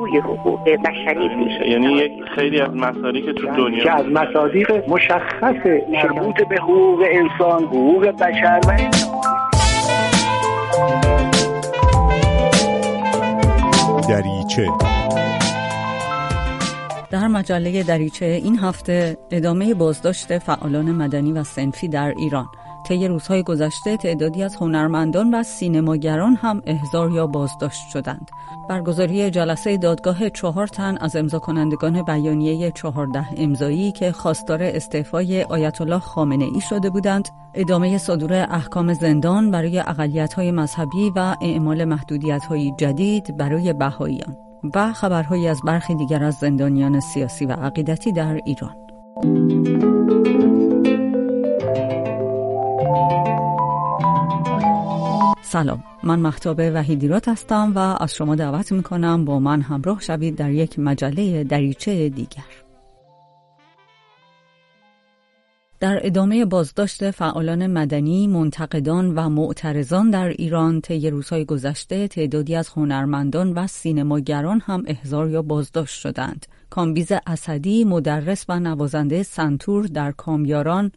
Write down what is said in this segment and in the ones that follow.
توی حقوق بشری پیش، یعنی خیلی از مصادیق که تو دنیا که از مصادیق مشخص مربوط به حقوق انسان، حقوق بشر و دریچه. در مجله دریچه این هفته ادامه بازداشت فعالان مدنی و صنفی در ایران. طی روزهای گذشته تعدادی از هنرمندان و سینماگران هم احضار یا بازداشت شدند. برگزاری جلسه دادگاه 4 تن از امضا کنندگان بیانیه 14 امضایی که خواستار استعفای آیت الله خامنه ای شده بودند، ادامه صدور احکام زندان برای اقلیت‌های مذهبی و اعمال محدودیت‌های جدید برای بهائیان و خبرهایی از برخی دیگر از زندانیان سیاسی و عقیدتی در ایران. سلام، من مهتاب وحیدیراد هستم و از شما دعوت میکنم با من همراه شوید در یک مجله دریچه دیگر. در ادامه بازداشت فعالان مدنی، منتقدان و معترضان در ایران، طی روزهای گذشته تعدادی از هنرمندان و سینماگران هم احضار یا بازداشت شدند. کامبیز اسدی، مدرس و نوازنده سنتور در کامیاران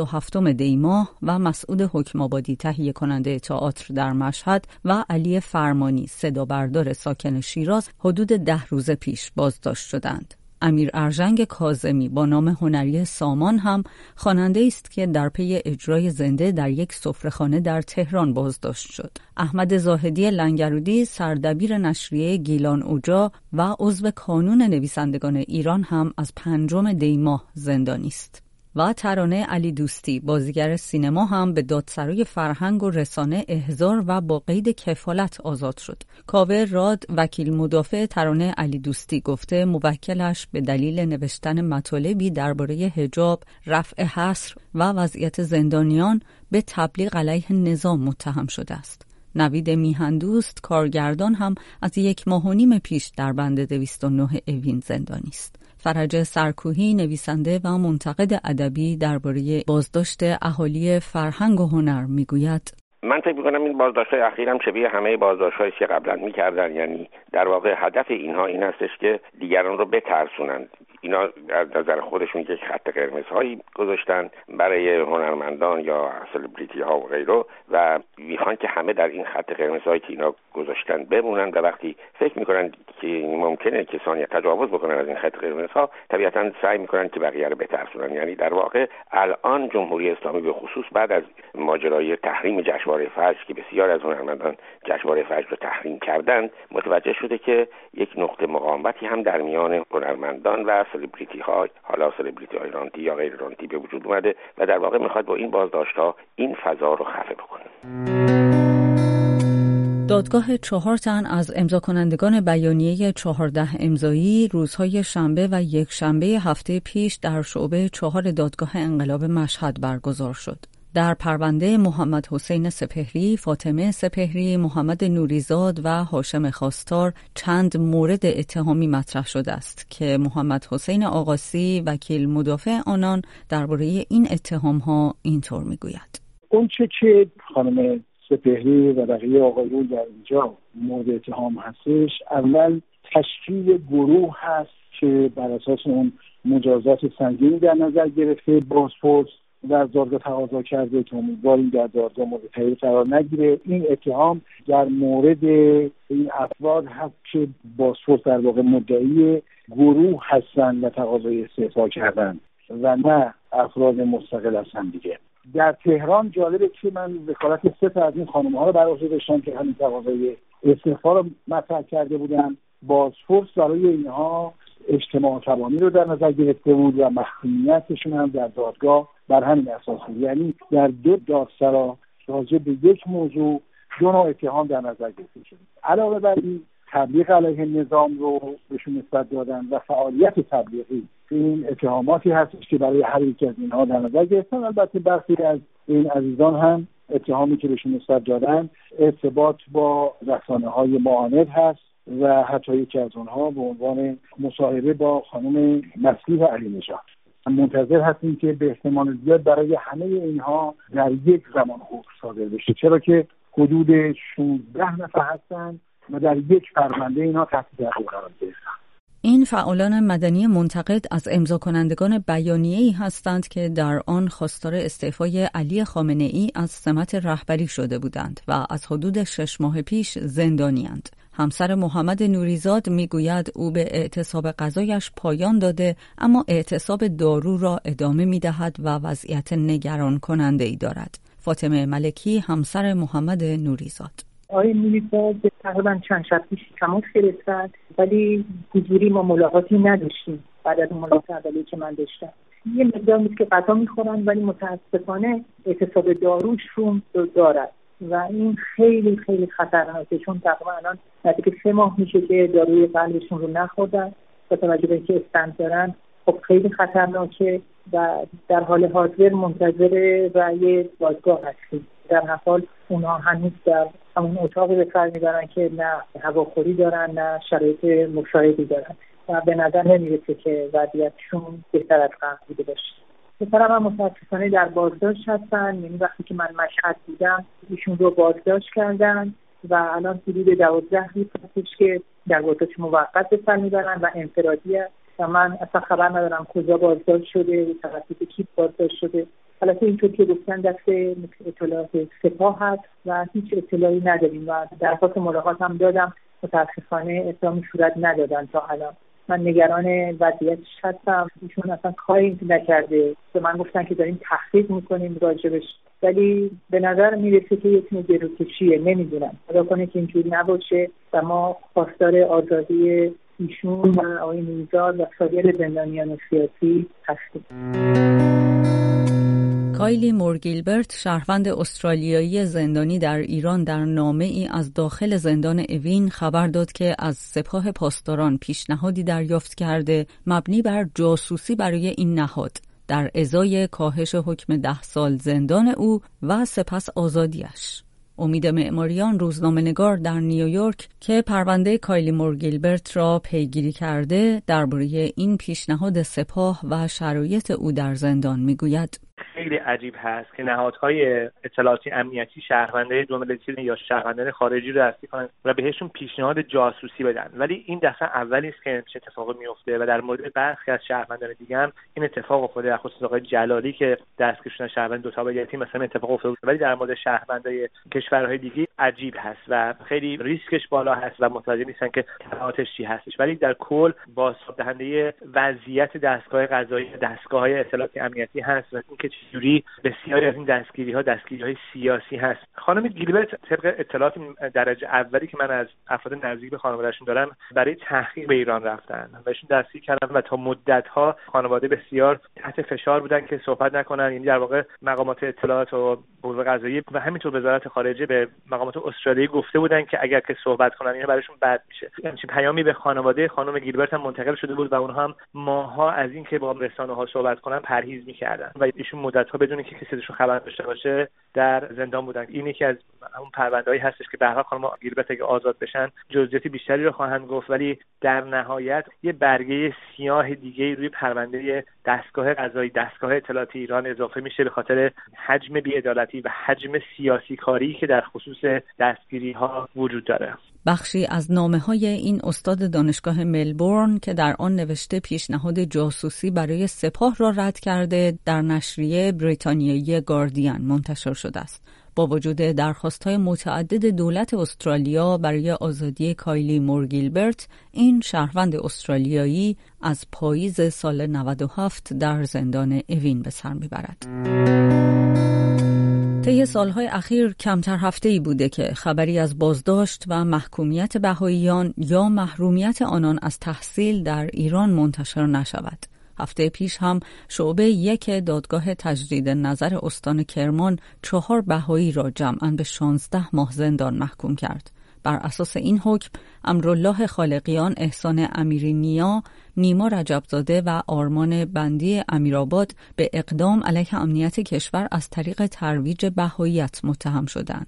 27 دی ماه و مسعود حکم‌آبادی، تهیه کننده تئاتر در مشهد و علی فرمانی، صدابردار ساکن شیراز، حدود 10 روز پیش بازداشت شدند. امیر ارژنگ کاظمی با نام هنری سامان هم خواننده است که در پی اجرای زنده در یک سفره‌خانه در تهران بازداشت شد. احمد زاهدی لنگرودی، سردبیر نشریه گیلان اوجا و عضو کانون نویسندگان ایران هم از 5 دی ماه زندانی است. و ترانه علی دوستی، بازیگر سینما، هم به دادسرای فرهنگ و رسانه احضار و با قید کفالت آزاد شد. کاوه راد، وکیل مدافع ترانه علی دوستی، گفته موکلش به دلیل نوشتن مطالبی درباره حجاب، رفع حصر و وضعیت زندانیان به تبلیغ علیه نظام متهم شده است. نوید میهندوست، کارگردان، هم از 1.5 ماه پیش در بند 209 اوین زندانی است. فرج سرکوهی، نویسنده و منتقد ادبی، درباره بازداشت اهالی فرهنگ و هنر میگوید: من فکر می‌کنم این بازداشت‌های اخیرم شبیه همه بازداشت‌هایی که قبلا می‌کردن، یعنی در واقع هدف اینها این هستش که دیگران رو بترسونند. اینا از نظر خودشون یک خط قرمزهایی گذاشتن برای هنرمندان یا سلبریتی ها و غیره و میخوان که همه در این خط قرمزهایی که اینا گذاشتن بمونن و وقتی فکر میکنن که ممکنه کسانی تجاوز بکنن از این خط قرمزها، طبیعتاً سعی میکنن که بقیه رو بترسونن. یعنی در واقع الان جمهوری اسلامی به خصوص بعد از ماجرای تحریم جشنواره فجر که بسیار از هنرمندان جشنواره فجر رو تحریم کردند، متوجه شده که یک نقطه مقاومتی هم در میان هنرمندان و سلبریتی ها، حالا سلبریتی های رانتی یا غیر رانتی، به وجود اومده و در واقع میخواد با این بازداشت ها این فضا رو خفه بکنه. دادگاه 4 تن از امضا کنندگان بیانیه 14 امضایی روزهای شنبه و یکشنبه هفته پیش در شعبه 4 دادگاه انقلاب مشهد برگزار شد. در پرونده محمد حسین سپهری، فاطمه سپهری، محمد نوریزاد و هاشم خواستار چند مورد اتهامی مطرح شده است که محمد حسین آقاسی، وکیل مدافع آنان، درباره این اتهام‌ها اینطور میگوید: اون چه که خانم سپهری و بقیه آقایون در اینجا مورد اتهام هستش، اول تشکیل گروه هست که بر اساس اون مجازات سنگینی در نظر گرفته بازپرس در دادگاه تقاضا کرده که امیدواریم در دادگاه مورد تایید قرار نگیره. این اتهام در مورد این افراد هست که بازپرس در واقع مدعی گروه هستند و تقاضای استعفا کردن و نه افراد مستقل هستند دیگه. در تهران جالبه که من وکالت 3 از این خانم‌ها رو بر عهده داشتم که همین تقاضای استعفا رو مطرح کرده بودن. بازپرس برای اینها اجتماع تبانی رو در نظر گرفته بود و محکومیتشون هم در دادگاه بر همین اساس بود. یعنی در 2 دادسرا راجع به یک موضوع 2 نوع اتهام در نظر گرفته شد. علاوه بر این، تبلیغ علیه نظام رو بهشون نسبت دادن و فعالیت تبلیغی. این اتهاماتی هستش که برای هر یک از اینها در نظر گرفتن. البته برخی از این عزیزان هم اتهامی که بهشون نسبت دادن ارتباط با رسانه‌های معاند هست و حتی یکی از اونها به عنوان مصاحبه با خانم مسیح علی نژاد. منتظر هستیم که به احتمال زیاد برای همه اینها در یک زمان حکم صادر بشه، چرا که حدود 16 نفر هستن و در یک پرونده اینا تحت تعقیب قرار گرفتن. این فعالان مدنی منتقد از امضا کنندگان بیانیه‌ای هستند که در آن خواستار استعفای علی خامنه‌ای از سمت رهبری شده بودند و از حدود 6 ماه پیش زندانی‌اند. همسر محمد نوریزاد میگوید او به اعتصاب غذایش پایان داده، اما اعتصاب دارو را ادامه می‌دهد و وضعیت نگران کننده‌ای دارد. فاطمه ملکی همسر محمد نوریزاد: آقای نوریزاد تقریبا چند شب پیش تماس گرفتند، ولی حضوری ما ملاقاتی نداشتیم. بعد از ملاقات اولی که من داشتم یه مقدار نیست که غذا میخورن، ولی متاسفانه اعتصاب داروشون دارد و این خیلی خیلی خطرناکه، چون تقریبا الان نزدیک 3 ماه میشه که داروی قلبشون رو نخوردن با توجه به اینکه استنت دارن. خب خیلی خطرناکه و در حال حاضر منتظر رأی دادگاه هستیم. در هر حال اونها هنوز در همون اتاقی به کار میبرن که نه هواخوری دارن نه شرایط مشاهدی دارن و به نظر نمیرسه که وضعیتشون بهتر از قبل بوده باشه. پسرم هم متاسفانه در بازداشت هستن، یعنی وقتی که من مشهد بودم ایشون رو بازداشت کردن و الان حدود 12 روز هستش که در بازداشت موقت به سر میبرن و انفرادیه و من اصلا خبر ندارم کجا بازداشت شده، توسط کی بازداشت شده. البته اینطور که گفتن دست اطلاعات سپاه هست و هیچ اطلاعی نداریم و درخواست ملاقات هم دادم، متاسفانه اقدامی صورت ندادن تا الان. من نگران وضعیتش هستم. ایشون اصلا کاری نکرده، به من گفتن که داریم تحقیق میکنیم راجبش، ولی به نظر میرسه که یک نوع گروکشیه. نمیدونم، خدا کنه که اینجوری نباشه و ما خواستار آزادی ایشون و آقای نوریزاد و سایر زندانیان سیاسی هستیم. کایلی مورگیلبرت، شهروند استرالیایی زندانی در ایران، در نامه‌ای از داخل زندان اوین خبر داد که از سپاه پاسداران پیشنهادی دریافت کرده مبنی بر جاسوسی برای این نهاد در ازای کاهش حکم 10 سال زندان او و سپس آزادیش. امید معماریان، روزنامه‌نگار در نیویورک که پرونده کایلی مورگیلبرت را پیگیری کرده، درباره این پیشنهاد سپاه و شرایط او در زندان میگوید: خیلی عجیب هست که نهادهای اطلاعاتی امنیتی شهروندان دوملیتی یا شهروندان خارجی رو دستگیر کنن و بهشون پیشنهاد جاسوسی بدن، ولی این دفعه اولی است که چه اتفاقی میفته و در مورد برخی از شهروندان دیگه هم این اتفاق افتاده. خصوصا آقای جلالی که دستگیر شدن، شهروند دو تابعیتی مثلا اتفاق افتاده، ولی در مورد شهروندای کشورهای دیگه عجیب هست و خیلی ریسکش بالا هست و متوجه نیستن که تبعاتش چی هستش. ولی در کل بازتاب دهنده وضعیت دستگاه قضایی، دستگاه‌های اطلاعاتی امنیتی هست و اینکه چجوری بسیاری از این دستگیری‌های سیاسی هست. خانم گیلبرت طبق اطلاعات درجه اولی که من از افراد نزدیک به خانواده‌شون دارم برای تحقیق به ایران رفتن و ایشون دستگیر کردن و تا مدت‌ها خانواده بسیار تحت فشار بودن که صحبت نکنن. یعنی در واقع مقامات اطلاعات و قوه قضاییه و همینطور وزارت خارجه به مقامات استرالیایی گفته بودن که اگر که صحبت کنن اینا براشون بد میشه. یعنی پیامی به خانواده خانم گیلبرت هم منتقل شده بود و اونها هم ماها از اینکه با رسانه‌ها صحبت کنن پرهیز می‌کردن و ایشون مدت‌ها بدون که کسی ازشون خبر داشته باشه در زندان بودن. این یکی از اون پرونده‌ای هستش که به هر حال خانم گیلبرت اگه آزاد بشن جزئیات بیشتری رو خواهند گفت، ولی در نهایت یه برگه سیاه دیگه روی پرونده دستگاه قضایی، دستگاه اطلاعاتی ایران اضافه میشه به خاطر حجم بی‌عدالتی و حجم سیاسی کاری که در خصوص دستگیری‌ها وجود داره. بخشی از نامه‌های این استاد دانشگاه ملبورن که در آن نوشته پیشنهاد جاسوسی برای سپاه را رد کرده، در نشریه بریتانیایی گاردین منتشر شده است. با وجود درخواست‌های متعدد دولت استرالیا برای آزادی کایلی مورگیلبرت، این شهروند استرالیایی از پاییز سال 97 در زندان اوین به سر می‌برد. طی سالهای اخیر کمتر هفته‌ای بوده که خبری از بازداشت و محکومیت بهائیان یا محرومیت آنان از تحصیل در ایران منتشر نشود. هفته پیش هم شعبه 1 دادگاه تجدید نظر استان کرمان 4 بهایی را جمعاً به 16 ماه زندان محکوم کرد. بر اساس این حکم امرالله خالقیان، احسان امیری نیا، نیما رجبزاده و آرمان بندی امیرآباد به اقدام علیه امنیت کشور از طریق ترویج بهائیت متهم شدند.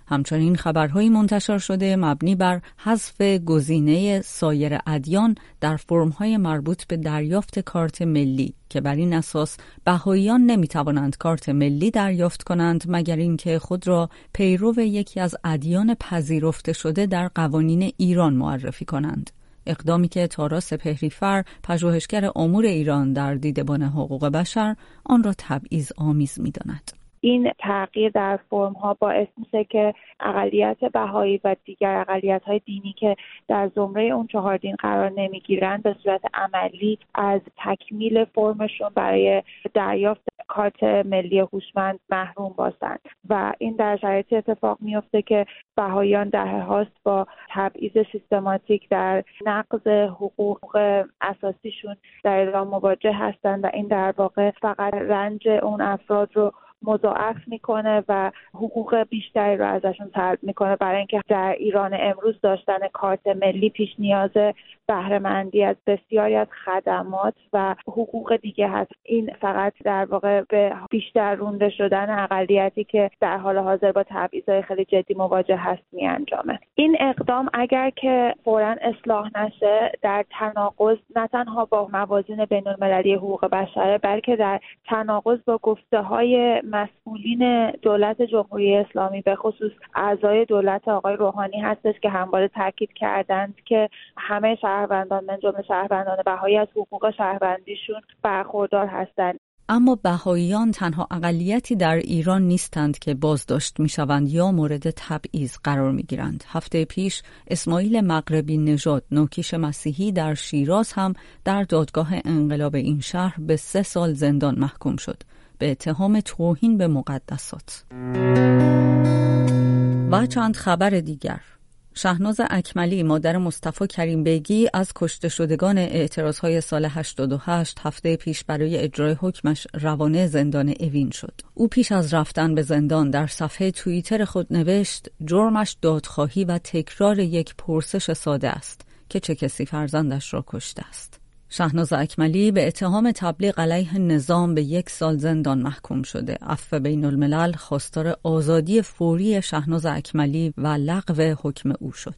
همچنین خبرهایی منتشر شده مبنی بر حذف گزینه سایر ادیان در فرم‌های مربوط به دریافت کارت ملی که بر این اساس بهائیان نمی‌توانند کارت ملی دریافت کنند مگر اینکه خود را پیرو یکی از ادیان پذیرفته شده در قوانین ایران معرفی کنند. اقدامی که تارا سپهری‌فر، پژوهشگر امور ایران در دیدبان حقوق بشر، آن را تبعیض‌آمیز می‌داند. این تغییر در فرم‌ها باعث میشه که اقلیت بهایی و دیگر اقلیت‌های دینی که در زمره اون 4 دین قرار نمیگیرند به صورت عملی از تکمیل فرمشون برای دریافت کارت ملی هوشمند محروم باشند و این در شرایطی اتفاق میفته که بهاییان دهه‌هاست با تبعیض سیستماتیک در نقض حقوق اساسیشون در ایران مواجه هستند و این در واقع فقط رنج اون افراد رو مضاعف میکنه و حقوق بیشتری رو ازشون طلب میکنه، برای اینکه در ایران امروز داشتن کارت ملی پیش نیاز بهره مندی از بسیاری از خدمات و حقوق دیگه هست. این فقط در واقع به بیشتر رونده شدن اقلیتی که در حال حاضر با تبعیض‌های خیلی جدی مواجه هست میانجامه. این اقدام اگر که فوراً اصلاح نشه در تناقض نه تنها با موازین بین‌المللی حقوق بشر بلکه در تناقض با گفته‌های مسئولین دولت جمهوری اسلامی به خصوص اعضای دولت آقای روحانی هستش که همواره تاکید کردند که همه شهروندان من جمله شهروندان بهایی از حقوق شهروندیشون برخوردار هستند. اما بهائیان تنها اقلیتی در ایران نیستند که بازداشت میشوند یا مورد تبعیض قرار میگیرند. هفته پیش اسماعیل مغربی نژاد، نوکیش مسیحی در شیراز هم در دادگاه انقلاب این شهر به 3 سال زندان محکوم شد به اتهام توهین به مقدسات. و چند خبر دیگر. شهناز اکملی، مادر مصطفی کریم بیگی، از کشته شدگان اعتراضهای سال 88 هفته پیش برای اجرای حکمش روانه زندان اوین شد. او پیش از رفتن به زندان در صفحه توییتر خود نوشت جرمش دادخواهی و تکرار یک پرسش ساده است که چه کسی فرزندش را کشته است. شهناز اکملی به اتهام تبلیغ علیه نظام به 1 سال زندان محکوم شده. عفو بین الملل خواستار آزادی فوری شهناز اکملی و لغو حکم او شد.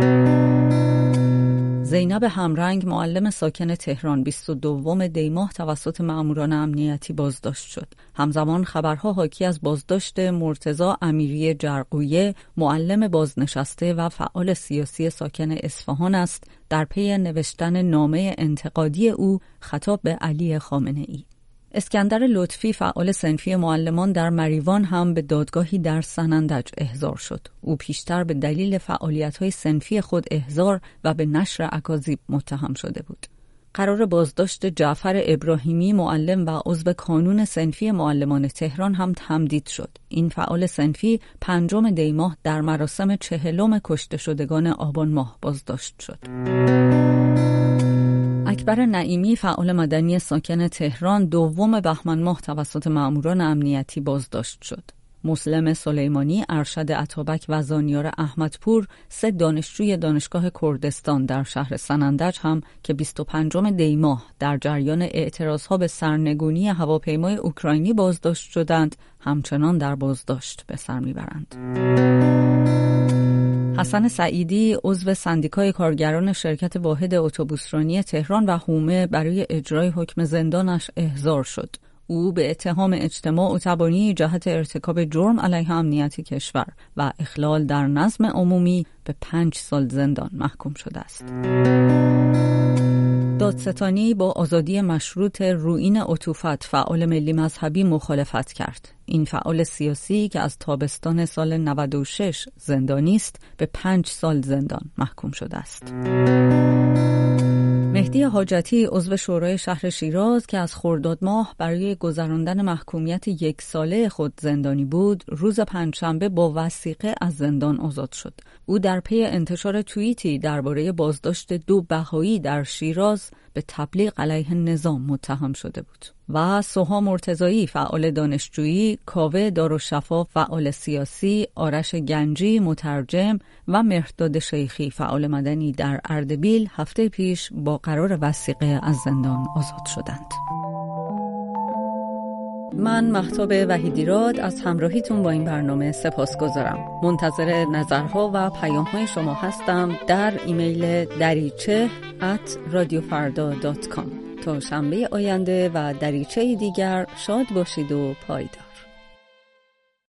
زینب همرنگ، معلم ساکن تهران، 22 دی ماه توسط مأموران امنیتی بازداشت شد. همزمان خبرها حاکی از بازداشت مرتضی امیری جرقویه، معلم بازنشسته و فعال سیاسی ساکن اصفهان است در پی نوشتن نامه انتقادی او خطاب به علی خامنه‌ای. اسکندر لطفی، فعال صنفی معلمان در مریوان، هم به دادگاهی در سنندج احضار شد. او پیشتر به دلیل فعالیت‌های صنفی خود احضار و به نشر اکاذیب متهم شده بود. قرار بازداشت جعفر ابراهیمی، معلم و عضو کانون صنفی معلمان تهران، هم تمدید شد. این فعال صنفی 5 دی ماه در مراسم 40 کشته شدگان آبان ماه بازداشت شد. اکبر نعیمی، فعال مدنی ساکن تهران، 2 بهمن ماه توسط مأموران امنیتی بازداشت شد. مسلم سلیمانی، ارشد اتابک و زانیار احمدپور، 3 دانشجوی دانشگاه کردستان در شهر سنندج هم که 25 دی ماه در جریان اعتراضها به سرنگونی هواپیمای اوکراینی بازداشت شدند، همچنان در بازداشت به سر میبرند. حسن سعیدی، عضو سندیکای کارگران شرکت واحد اتوبوسرانی تهران و حومه، برای اجرای حکم زندانش احضار شد. او به اتهام اجتماع و تبانی جهت ارتکاب جرم علیه امنیت کشور و اخلال در نظم عمومی به 5 سال زندان محکوم شده است. دادستانی با آزادی مشروط روئین عطوفت، فعال ملی مذهبی، مخالفت کرد. این فعال سیاسی که از تابستان سال 96 زندانی است به 5 سال زندان محکوم شده است. مهدی حاجتی، عضو شورای شهر شیراز که از خرداد ماه برای گذراندن محکومیت 1 ساله خود زندانی بود، روز پنجشنبه با وثیقه از زندان آزاد شد. او در پی انتشار توییتی درباره بازداشت 2 بهایی در شیراز به تبلیغ علیه نظام متهم شده بود. و سوها مرتضایی، فعال دانشجویی، کاوه دارالشفا، فعال سیاسی، آرش گنجی، مترجم و مهرداد شیخی، فعال مدنی در اردبیل، هفته پیش با قرار وثیقه از زندان آزاد شدند. من مهتاب وحیدیراد از همراهیتون با این برنامه سپاسگزارم. منتظر نظرها و پیام‌های شما هستم در ایمیل dariche@radiofarda.com. تا شنبه آینده و دریچه دیگر شاد باشید و پایدار.